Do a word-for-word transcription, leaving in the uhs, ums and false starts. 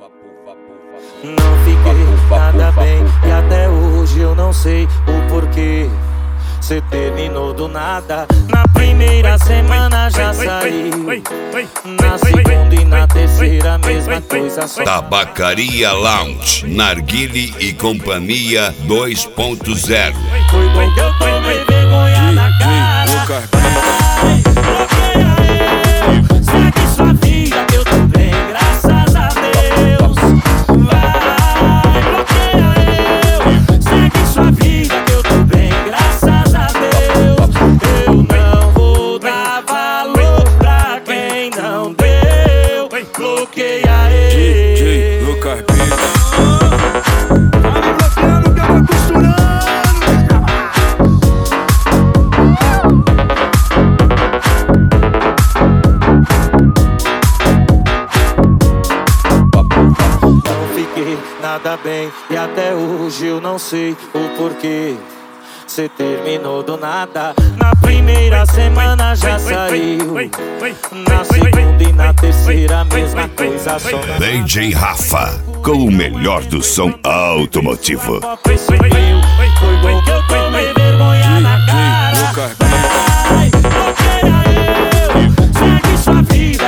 Não fiquei nada bem e até hoje eu não sei o porquê. Cê terminou do nada. Na primeira semana já saiu. Na segunda e na terceira mesma coisa só. Tabacaria Lounge, Narguile e Companhia dois ponto zero. Foi bom que eu tomei vergonha na cara. Vai, bloqueia eu, segue sua vida, eu tô bem, graças a Deus. Vai, bloqueia eu, segue sua vida, eu tô bem, graças a Deus. Eu não vou dar valor pra quem não deu. Bloqueia ele. D J Lucas Beats. Nada bem e até hoje eu não sei o porquê. Cê terminou do nada. Na primeira semana já saiu. Na segunda e na terceira mesma coisa só. D J Rafa, com o melhor do som automotivo. Foi bom que eu tomei vergonha na cara. Vai, bloqueia eu, segue sua vida.